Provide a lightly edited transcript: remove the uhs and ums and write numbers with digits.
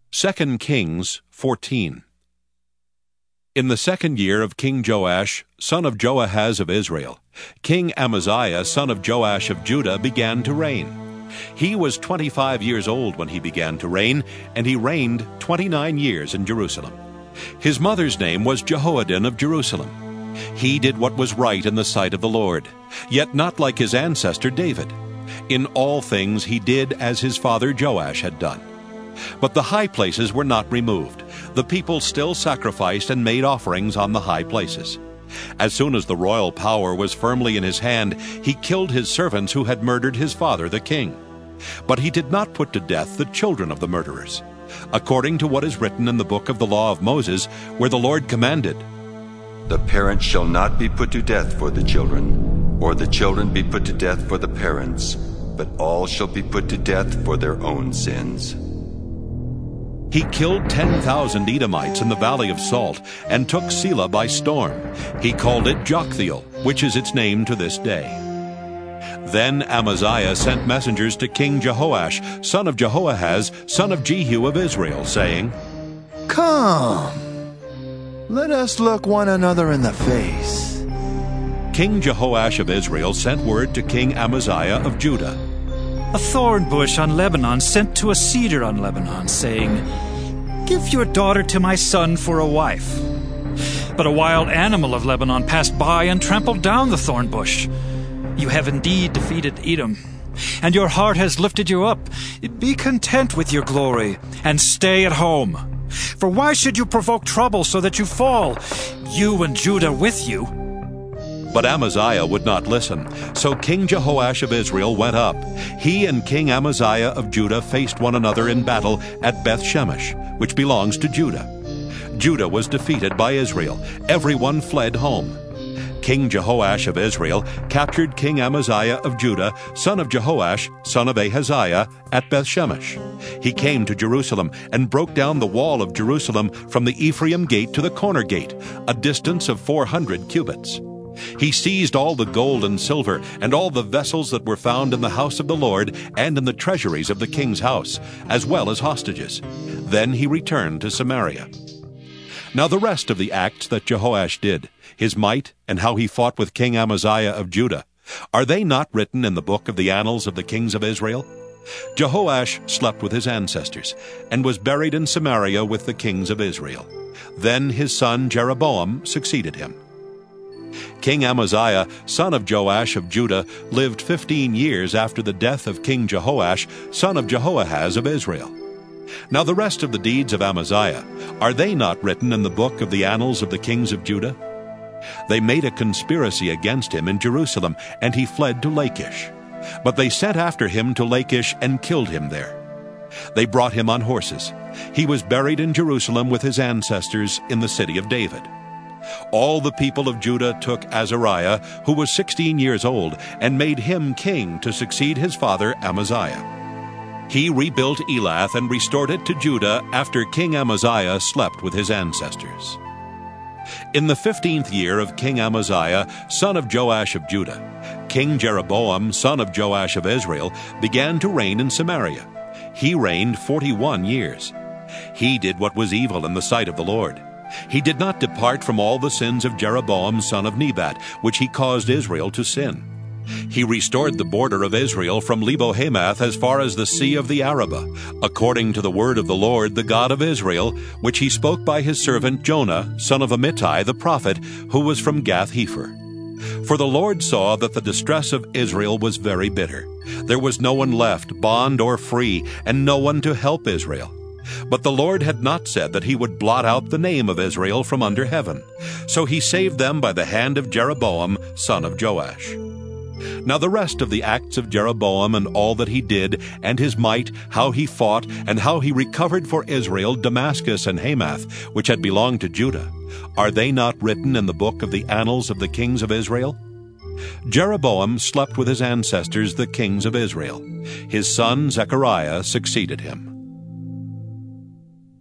2 Kings 14. In the 2nd year of King Joash, son of Joahaz of Israel, King Amaziah, son of Joash of Judah, began to reign. He was 25 years old when he began to reign, and he reigned 29 years in Jerusalem. His mother's name was Jehoaddan of Jerusalem. He did what was right in the sight of the Lord, yet not like his ancestor David. In all things he did as his father Joash had done. But the high places were not removed. The people still sacrificed and made offerings on the high places. As soon as the royal power was firmly in his hand, he killed his servants who had murdered his father the king. But he did not put to death the children of the murderers, according to what is written in the book of the law of Moses, where the Lord commanded, "The parents shall not be put to death for the children, or the children be put to death for the parents, but all shall be put to death for their own sins." He killed 10,000 Edomites in the Valley of Salt and took Selah by storm. He called it Joktheel, which is its name to this day. Then Amaziah sent messengers to King Jehoash, son of Jehoahaz, son of Jehu of Israel, saying, "Come, let us look one another in the face." King Jehoash of Israel sent word to King Amaziah of Judah, "A thorn bush on Lebanon sent to a cedar on Lebanon, saying, 'Give your daughter to my son for a wife.' But a wild animal of Lebanon passed by and trampled down the thorn bush. You have indeed defeated Edom, and your heart has lifted you up. Be content with your glory, and stay at home. For why should you provoke trouble so that you fall, you and Judah with you?" But Amaziah would not listen. So King Jehoash of Israel went up. He and King Amaziah of Judah faced one another in battle at Beth-Shemesh, which belongs to Judah. Judah was defeated by Israel. Everyone fled home. King Jehoash of Israel captured King Amaziah of Judah, son of Jehoash, son of Ahaziah, at Beth-Shemesh. He came to Jerusalem and broke down the wall of Jerusalem from the Ephraim gate to the corner gate, a distance of 400 cubits. He seized all the gold and silver and all the vessels that were found in the house of the Lord and in the treasuries of the king's house, as well as hostages. Then he returned to Samaria. Now the rest of the acts that Jehoash did, his might, and how he fought with King Amaziah of Judah, are they not written in the book of the annals of the kings of Israel? Jehoash slept with his ancestors, and was buried in Samaria with the kings of Israel. Then his son Jeroboam succeeded him. King Amaziah, son of Joash of Judah, lived 15 years after the death of King Jehoash, son of Jehoahaz of Israel. Now the rest of the deeds of Amaziah, are they not written in the book of the annals of the kings of Judah? They made a conspiracy against him in Jerusalem, and he fled to Lachish. But they sent after him to Lachish and killed him there. They brought him on horses. He was buried in Jerusalem with his ancestors in the city of David. All the people of Judah took Azariah, who was 16 years old, and made him king to succeed his father Amaziah. He rebuilt Elath and restored it to Judah after King Amaziah slept with his ancestors. In the 15th year of King Amaziah, son of Joash of Judah, King Jeroboam, son of Joash of Israel, began to reign in Samaria. He reigned 41 years. He did what was evil in the sight of the Lord. He did not depart from all the sins of Jeroboam son of Nebat, which he caused Israel to sin. He restored the border of Israel from Lebo-Hamath as far as the sea of the Arabah, according to the word of the Lord, the God of Israel, which he spoke by his servant Jonah, son of Amittai the prophet, who was from Gath-Hepher. For the Lord saw that the distress of Israel was very bitter. There was no one left, bond or free, and no one to help Israel. But the Lord had not said that he would blot out the name of Israel from under heaven. So he saved them by the hand of Jeroboam, son of Joash. Now the rest of the acts of Jeroboam and all that he did, and his might, how he fought, and how he recovered for Israel Damascus and Hamath, which had belonged to Judah, are they not written in the book of the annals of the kings of Israel? Jeroboam slept with his ancestors, the kings of Israel. His son Zechariah succeeded him.